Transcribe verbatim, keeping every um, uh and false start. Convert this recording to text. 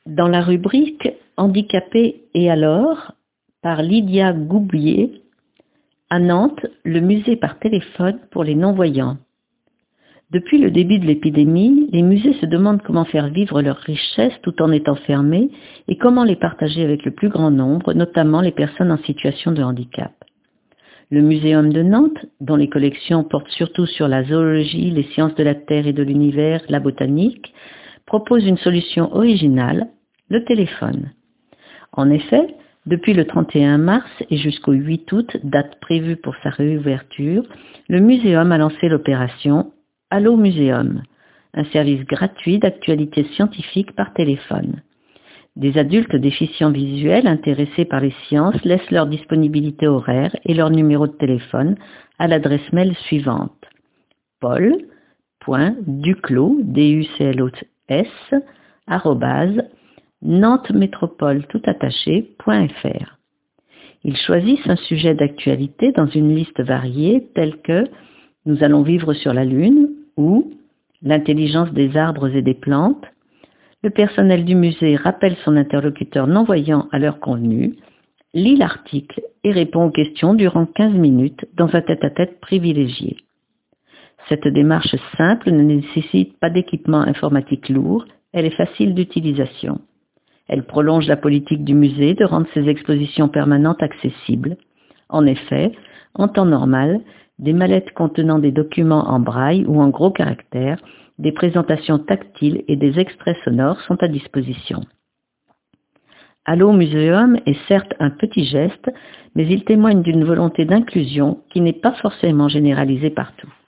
Dans la rubrique « Handicapés et alors » par Lydia Goublier, à Nantes, le musée par téléphone pour les non-voyants. Depuis le début de l'épidémie, les musées se demandent comment faire vivre leurs richesses tout en étant fermés et comment les partager avec le plus grand nombre, notamment les personnes en situation de handicap. Le Muséum de Nantes, dont les collections portent surtout sur la zoologie, les sciences de la Terre et de l'univers, la botanique, propose une solution originale, le téléphone. En effet, depuis le trente et un mars et jusqu'au huit août, date prévue pour sa réouverture, le Muséum a lancé l'opération Allo Muséum, un service gratuit d'actualité scientifique par téléphone. Des adultes déficients visuels intéressés par les sciences laissent leur disponibilité horaire et leur numéro de téléphone à l'adresse mail suivante: paul.duclos, D U C L O S, arrobase, nantes-métropole tout attaché point f r. Ils choisissent un sujet d'actualité dans une liste variée telle que « Nous allons vivre sur la Lune » ou « L'intelligence des arbres et des plantes ». Le personnel du musée rappelle son interlocuteur non-voyant à l'heure convenue, lit l'article et répond aux questions durant quinze minutes dans un tête-à-tête privilégié. Cette démarche simple ne nécessite pas d'équipement informatique lourd, elle est facile d'utilisation. Elle prolonge la politique du musée de rendre ses expositions permanentes accessibles. En effet, en temps normal, des mallettes contenant des documents en braille ou en gros caractères, des présentations tactiles et des extraits sonores sont à disposition. Allo Muséum est certes un petit geste, mais il témoigne d'une volonté d'inclusion qui n'est pas forcément généralisée partout.